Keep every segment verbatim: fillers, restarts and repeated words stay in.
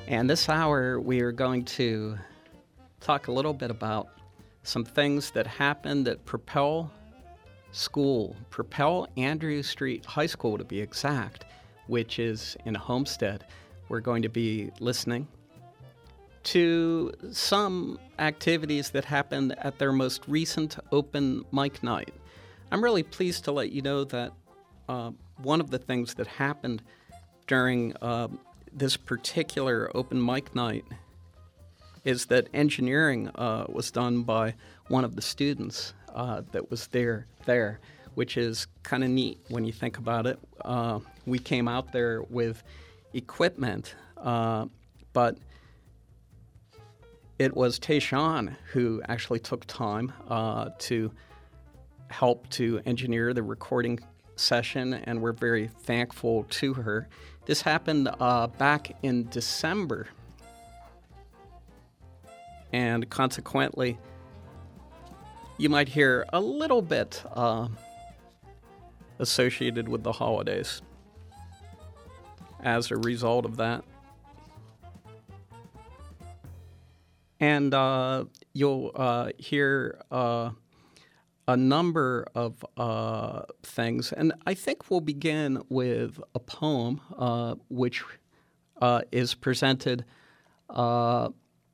And this hour, we are going to talk a little bit about some things that happened at Propel School, Propel Andrew Street High School to be exact, which is in Homestead. We're going to be listening to some activities that happened at their most recent open mic night. I'm really pleased to let you know that uh, one of the things that happened during uh, this particular open mic night is that engineering uh, was done by one of the students uh, that was there, there, which is kind of neat when you think about it. Uh, we came out there with equipment, uh, but it was Tayshawn who actually took time uh, to help to engineer the recording session, and we're very thankful to her. This happened uh, back in December, and consequently, you might hear a little bit uh, associated with the holidays as a result of that. And uh, you'll uh, hear uh, a number of uh, things. And I think we'll begin with a poem uh, which uh, is presented uh,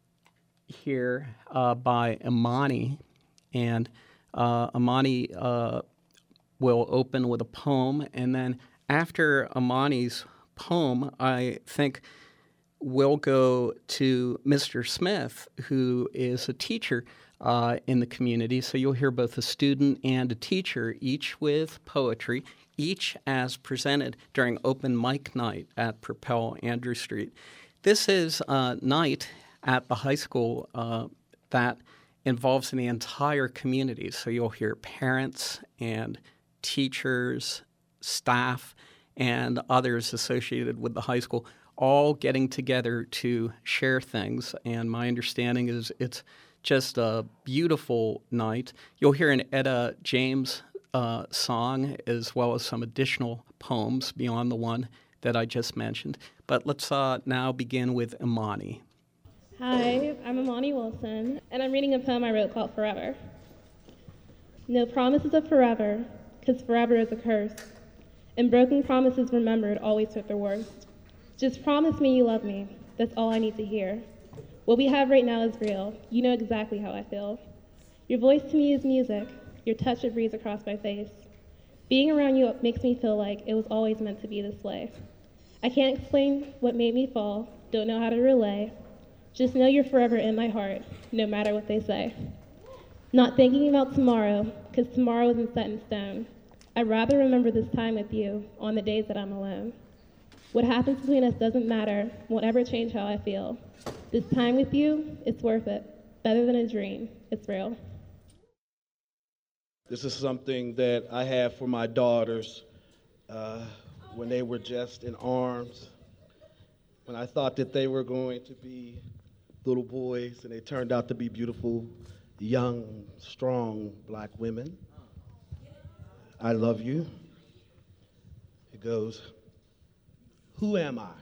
here uh, by Imani. And uh, Imani uh, will open with a poem. And then after Imani's poem, I think we'll go to Mister Smith, who is a teacher uh, in the community. So you'll hear both a student and a teacher, each with poetry, each as presented during open mic night at Propel Andrew Street. This is a night at the high school uh, that involves the entire community. So you'll hear parents and teachers, staff, and others associated with the high school all getting together to share things. And my understanding is it's just a beautiful night. You'll hear an Etta James uh, song as well as some additional poems beyond the one that I just mentioned. But let's uh, now begin with Imani. Hi, I'm Imani Wilson, and I'm reading a poem I wrote called Forever. No promises of forever, because forever is a curse, and broken promises remembered always hurt the worst. Just promise me you love me, that's all I need to hear. What we have right now is real, you know exactly how I feel. Your voice to me is music, your touch a breeze across my face. Being around you makes me feel like it was always meant to be this way. I can't explain what made me fall, don't know how to relay. Just know you're forever in my heart, no matter what they say. Not thinking about tomorrow, because tomorrow isn't set in stone. I'd rather remember this time with you on the days that I'm alone. What happens between us doesn't matter, won't ever change how I feel. This time with you, it's worth it. Better than a dream, it's real. This is something that I have for my daughters uh, when they were just in arms, when I thought that they were going to be little boys, and they turned out to be beautiful, young, strong black women. I love you. It goes, who am I?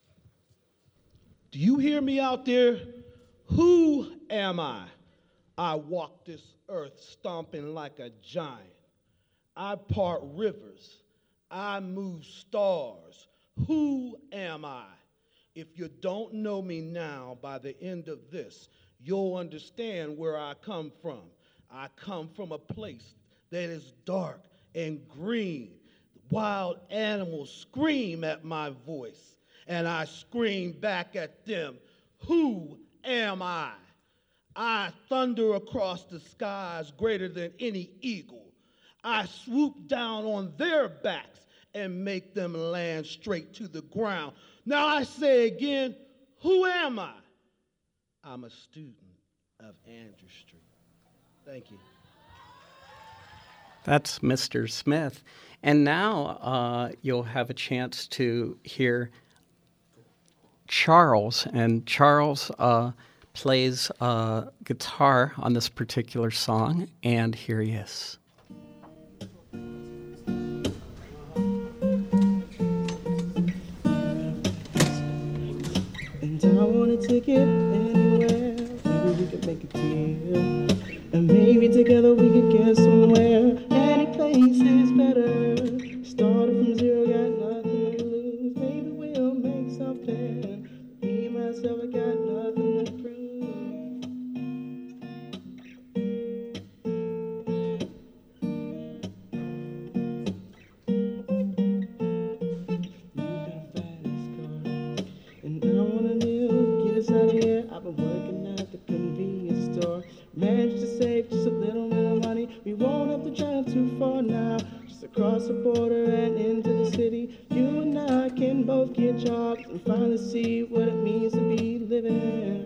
Do you hear me out there? Who am I? I walk this earth stomping like a giant. I part rivers. I move stars. Who am I? If you don't know me now, by the end of this, you'll understand where I come from. I come from a place that is dark and green. Wild animals scream at my voice, and I scream back at them. Who am I? I thunder across the skies greater than any eagle. I swoop down on their backs and make them land straight to the ground. Now I say again, who am I? I'm a student of Andrew Street. Thank you. That's Mister Smith. And now uh, you'll have a chance to hear Charles. And Charles uh, plays uh, guitar on this particular song. And here he is. And I get a ticket anywhere. Maybe we could make a deal. And maybe together we could get somewhere. Any place is better. Started from zero, got nothing to lose. Maybe we'll make something. Me, myself, I got nothing to prove. I've been working at the convenience store. Managed to save just a little bit of money. We won't have to drive too far now. Just across the border and into the city. You and I can both get jobs and finally see what it means to be living.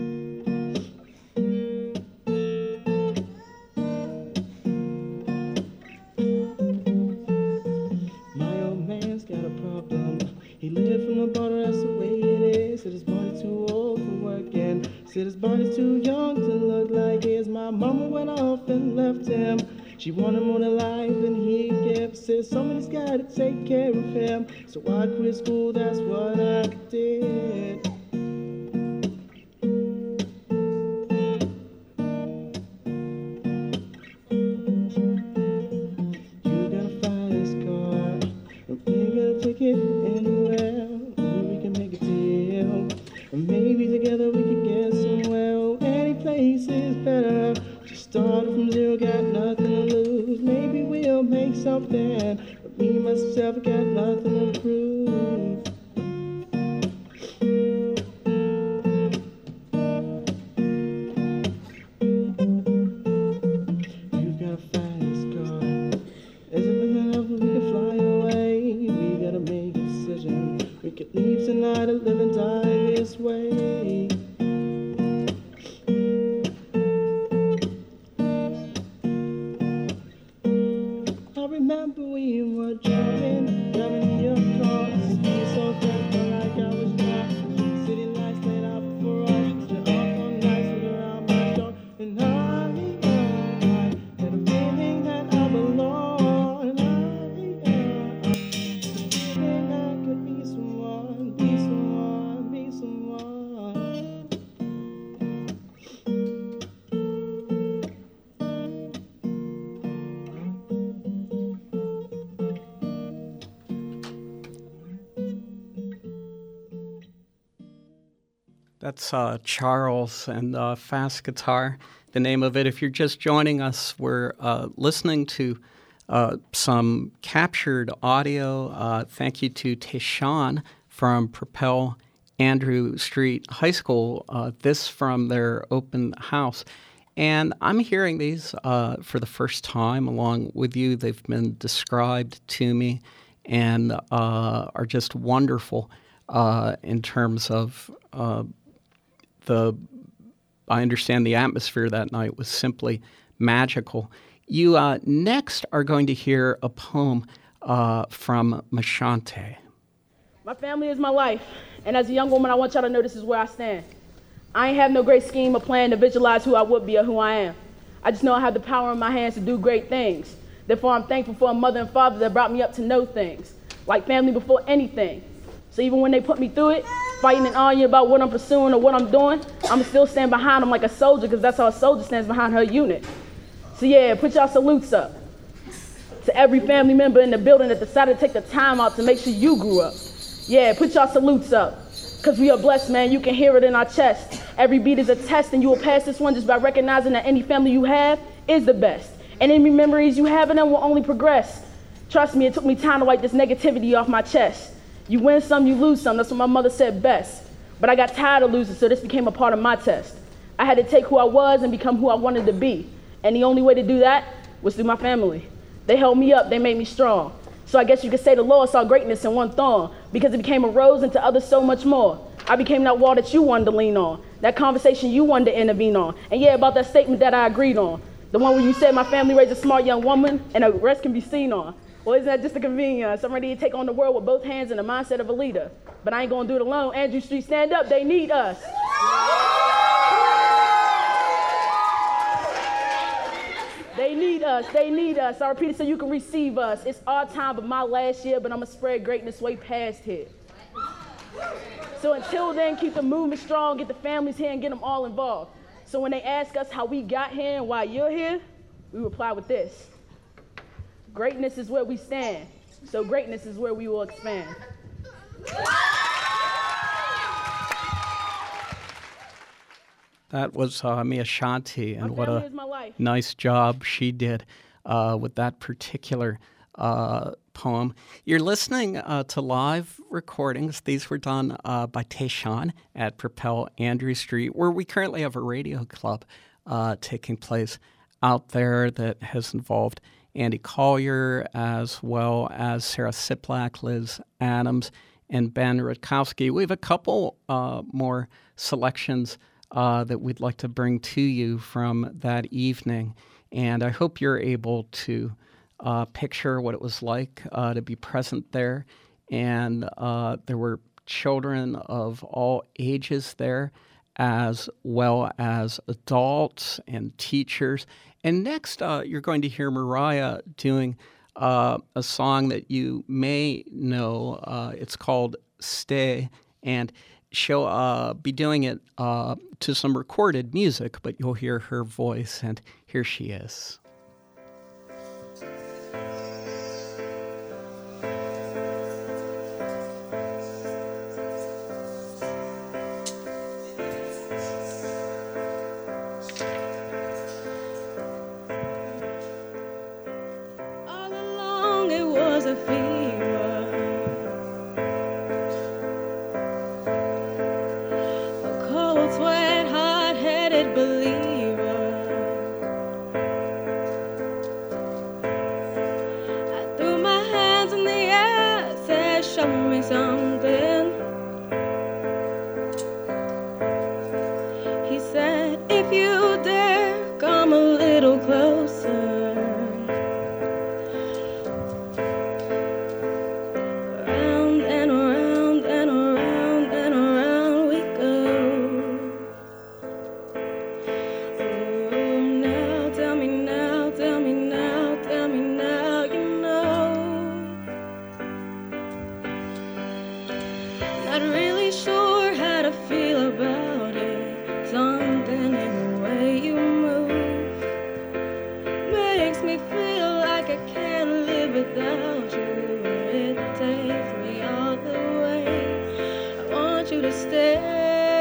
My old man's got a problem. He lived from the border, that's the way it is. Said his body's too old for working. Said his body's too young to look like his. My mama went off and left him. She wanted more than life than he gave. Said somebody's gotta take care of him. So I quit school, that's what I did. You gotta find this car. You gotta take it anywhere. Maybe we can make a deal. And maybe together we can get somewhere. Oh, any place is better. Just started from zero, got nothing to lose. Maybe we'll make something. But me, myself, got nothing to prove. You've got to find this car. There's nothing else we can fly away. We gotta make a decision. We could leave tonight or live and die this way. I remember we were driving, driving your car. Speed so fast, felt like I was drunk. City lights laid out before us. You're off on nights, look around my door. And I, I had a feeling that I belong. And I, I, feeling I could be someone, be someone, be someone. That's uh, Charles and uh, Fast Guitar, the name of it. If you're just joining us, we're uh, listening to uh, some captured audio. Uh, thank you to Tayshawn from Propel Andrew Street High School, uh, this from their open house. And I'm hearing these uh, for the first time along with you. They've been described to me and uh, are just wonderful uh, in terms of uh, the, I understand the atmosphere that night was simply magical. You uh, next are going to hear a poem uh, from Mashante. My family is my life, and as a young woman, I want y'all to know this is where I stand. I ain't have no great scheme or plan to visualize who I would be or who I am. I just know I have the power in my hands to do great things. Therefore, I'm thankful for a mother and father that brought me up to know things, like family before anything. So even when they put me through it, fighting and arguing about what I'm pursuing or what I'm doing, I'm still stand behind them like a soldier, because that's how a soldier stands behind her unit. So yeah, put y'all salutes up to every family member in the building that decided to take the time out to make sure you grew up. Yeah, put y'all salutes up, because we are blessed, man. You can hear it in our chest. Every beat is a test, and you will pass this one just by recognizing that any family you have is the best. And any memories you have in them will only progress. Trust me, it took me time to wipe this negativity off my chest. You win some, you lose some. That's what my mother said best. But I got tired of losing, so this became a part of my test. I had to take who I was and become who I wanted to be. And the only way to do that was through my family. They held me up, they made me strong. So I guess you could say the Lord saw greatness in one thorn, because it became a rose into others so much more. I became that wall that you wanted to lean on, that conversation you wanted to intervene on. And yeah, about that statement that I agreed on. The one where you said my family raised a smart young woman and the rest can be seen on. Well, isn't that just a convenience? I'm ready to take on the world with both hands and the mindset of a leader. But I ain't gonna do it alone. Andrew Street, stand up, they need us. They need us, they need us. I repeat it so you can receive us. It's our time, but my last year, but I'ma spread greatness way past here. So until then, keep the movement strong, get the families here, and get them all involved. So when they ask us how we got here and why you're here, we reply with this. Greatness is where we stand, so greatness is where we will expand. That was uh, Mia Shanti, and My what family a is my life. nice job she did uh, with that particular uh, poem. You're listening uh, to live recordings. These were done uh, by Tayshawn at Propel Andrew Street, where we currently have a radio club uh, taking place out there that has involved Andy Collier, as well as Sarah Siplak, Liz Adams, and Ben Rutkowski. We have a couple uh, more selections uh, that we'd like to bring to you from that evening, and I hope you're able to uh, picture what it was like uh, to be present there. And uh, there were children of all ages there, as well as adults and teachers. And next, uh, you're going to hear Mariah doing uh, a song that you may know. Uh, it's called Stay, and she'll uh, be doing it uh, to some recorded music, but you'll hear her voice, and here she is. All along it was a fever, a cold sweat, hot-headed believer. I threw my hands in the air, said, show me something. He said, if you dare, come a little closer. Around and around and around and around we go. Oh, now tell me now, tell me now, tell me now, you know. Not really sure how to feel about it. Something in the way you move makes me feel like I can't live without you. It takes me all the way. I want you to stay.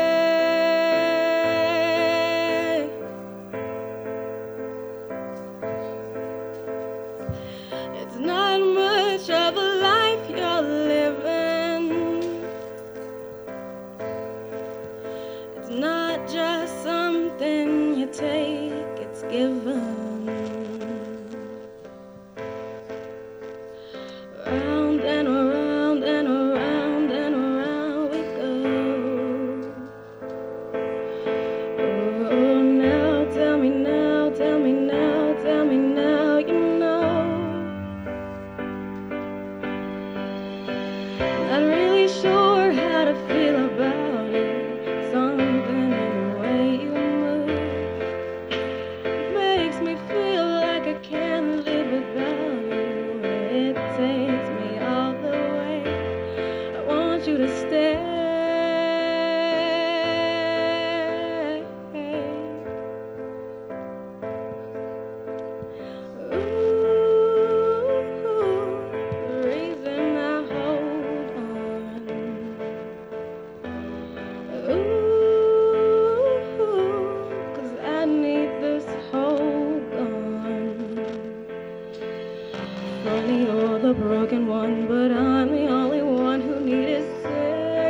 It's not much of a life you're living. It's not just something you take, it's given. Round and around and around and around we go. Oh, now tell me now, tell me now, tell me now, you know. Not really sure how to feel about it. Something in the way you move makes me feel like I can't live without you. It takes me all the way. I want you to stay. Ooh, the reason I hold on. Ooh, 'cause I need this hold on. Funny, you're the broken one, but I'm the only one who needed saving.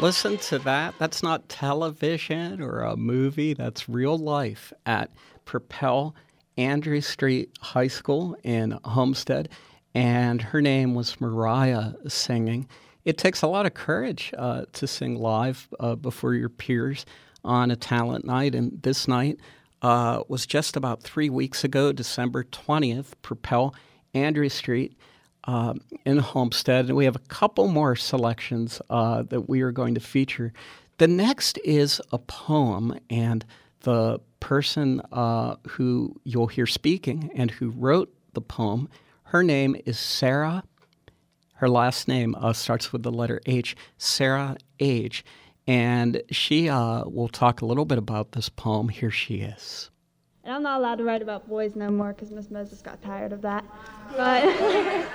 Listen to that. That's not television or a movie. That's real life at Propel Andrew Street High School in Homestead. And her name was Mariah singing. It takes a lot of courage uh, to sing live uh, before your peers on a talent night. And this night uh, was just about three weeks ago, December twentieth, Propel Andrew Street uh, in Homestead. And we have a couple more selections uh, that we are going to feature. The next is a poem, and the person uh, who you'll hear speaking and who wrote the poem, her name is Sarah. Her last name uh, starts with the letter H, Sarah H. And she uh, will talk a little bit about this poem. Here she is. And I'm not allowed to write about boys no more because Miss Moses got tired of that. But,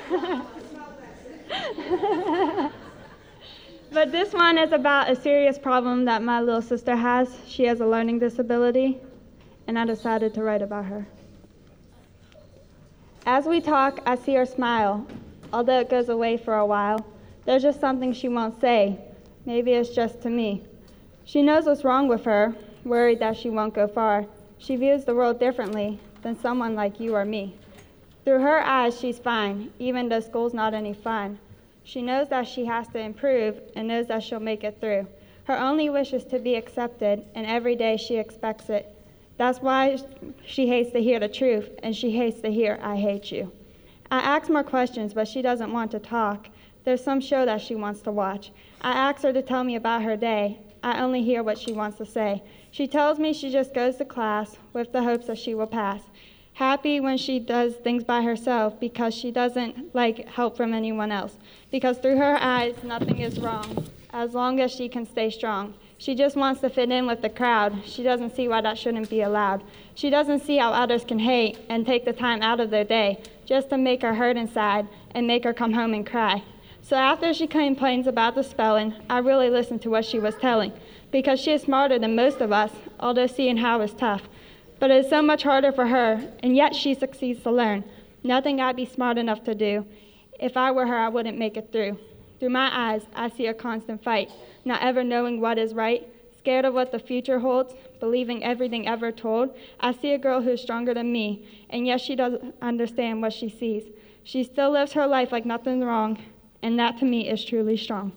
but this one is about a serious problem that my little sister has. She has a learning disability, and I decided to write about her. As we talk, I see her smile, although it goes away for a while. There's just something she won't say. Maybe it's just to me. She knows what's wrong with her, worried that she won't go far. She views the world differently than someone like you or me. Through her eyes, she's fine, even though school's not any fun. She knows that she has to improve and knows that she'll make it through. Her only wish is to be accepted, and every day she expects it. That's why she hates to hear the truth, and she hates to hear, I hate you. I ask more questions, but she doesn't want to talk. There's some show that she wants to watch. I ask her to tell me about her day. I only hear what she wants to say. She tells me she just goes to class with the hopes that she will pass. Happy when she does things by herself because she doesn't like help from anyone else. Because through her eyes, nothing is wrong, as long as she can stay strong. She just wants to fit in with the crowd. She doesn't see why that shouldn't be allowed. She doesn't see how others can hate and take the time out of their day just to make her hurt inside and make her come home and cry. So after she complains about the spelling, I really listened to what she was telling, because she is smarter than most of us, although seeing how is tough. But it is so much harder for her, and yet she succeeds to learn. Nothing I'd be smart enough to do. If I were her, I wouldn't make it through. Through my eyes, I see a constant fight, not ever knowing what is right, scared of what the future holds, believing everything ever told. I see a girl who's stronger than me, and yet she doesn't understand what she sees. She still lives her life like nothing's wrong, and that to me is truly strong.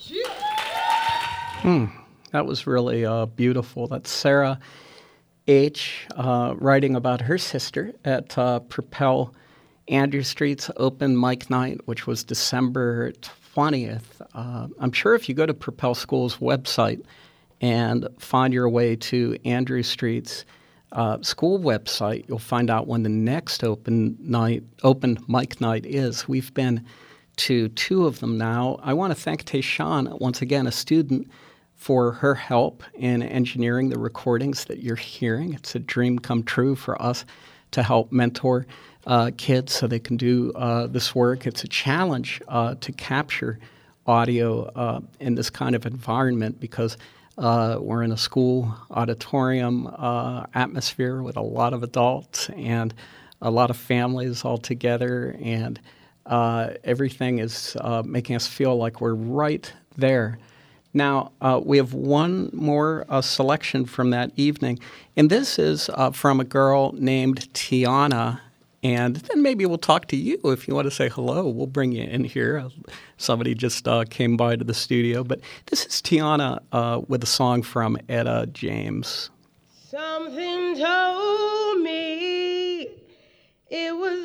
Hmm, that was really uh, beautiful. That's Sarah H. Uh, writing about her sister at uh, Propel Andrew Street's open mic night, which was December twentieth. Uh, I'm sure if you go to Propel School's website and find your way to Andrew Street's uh, school website, you'll find out when the next open night, open mic night is. We've been to two of them now. I want to thank Tayshawn, once again, a student, for her help in engineering the recordings that you're hearing. It's a dream come true for us to help mentor uh, kids so they can do uh, this work. It's a challenge uh, to capture audio uh, in this kind of environment because uh, we're in a school auditorium uh, atmosphere with a lot of adults and a lot of families all together, and uh, everything is uh, making us feel like we're right there. Now, uh, we have one more uh, selection from that evening, and this is uh, from a girl named Tiana, and then maybe we'll talk to you if you want to say hello. We'll bring you in here. Somebody just uh, came by to the studio, but this is Tiana uh, with a song from Etta James. Something told me it was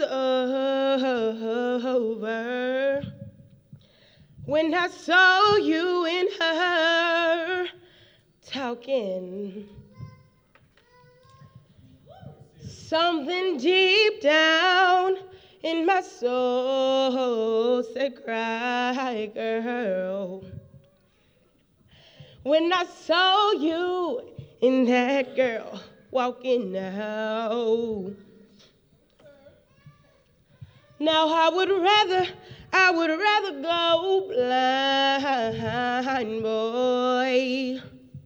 over when I saw you and her talking. Something deep down in my soul said, cry, girl. When I saw you and that girl walking out. Now I would rather, I would rather go blind, boy,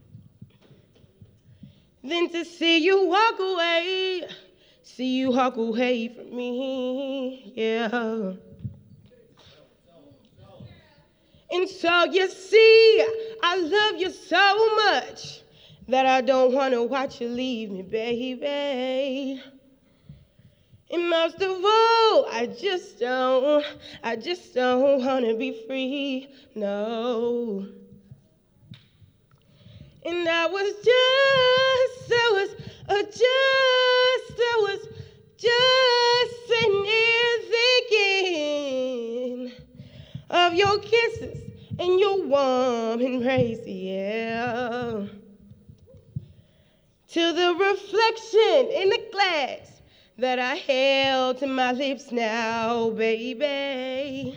than to see you walk away, see you walk away from me, yeah. And so you see, I love you so much that I don't want to watch you leave me, baby. And most of all, I just don't, I just don't want to be free, no. And I was just, I was, uh, just, I was just sitting here thinking of your kisses and your warm embrace, yeah. To the reflection in the glass that I held to my lips now, baby,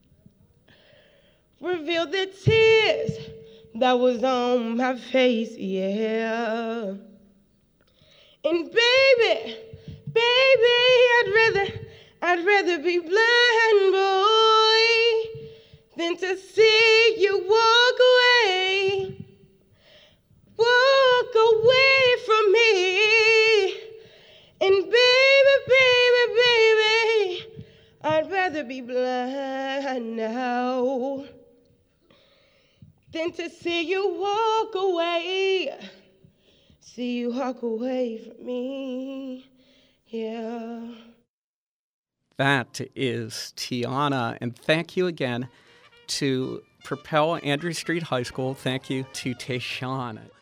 revealed the tears that was on my face, yeah. And baby, baby, I'd rather, I'd rather be blind, boy, than to see you walk away, walk away from me. And baby, baby, baby, I'd rather be blind now than to see you walk away, see you walk away from me, yeah. That is Tiana, and thank you again to Propel Andrews Street High School. Thank you to Tayshawn.